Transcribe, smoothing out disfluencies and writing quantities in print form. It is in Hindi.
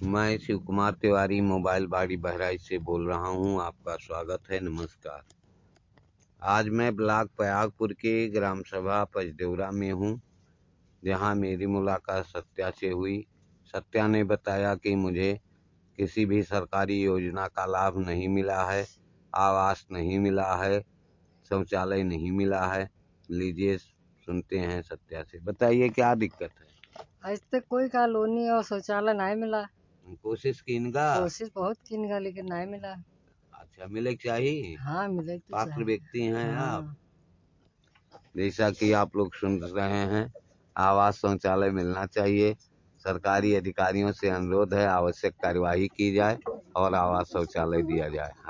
मैं शिव कुमार तिवारी मोबाइल बाड़ी बहराइच से बोल रहा हूं। आपका स्वागत है। नमस्कार। आज मैं ब्लॉक प्रयागपुर के ग्राम सभा पचदेवरा में हूं, जहां मेरी मुलाकात सत्या से हुई। सत्या ने बताया कि मुझे किसी भी सरकारी योजना का लाभ नहीं मिला है, आवास नहीं मिला है, शौचालय नहीं मिला है। लीजिए सुनते हैं सत्या से। बताइए क्या दिक्कत है? आज तक कोई कॉलोनी और शौचालय नहीं मिला। कोशिश की इनका? कोशिश बहुत की इनका, लेकिन नहीं मिला। अच्छा, मिले चाहिए। हाँ, मिले तो पात्र व्यक्ति हैं आप। हाँ। जैसा कि आप लोग सुन रहे हैं, आवास शौचालय मिलना चाहिए। सरकारी अधिकारियों से अनुरोध है, आवश्यक कार्यवाही की जाए और आवास शौचालय दिया जाए।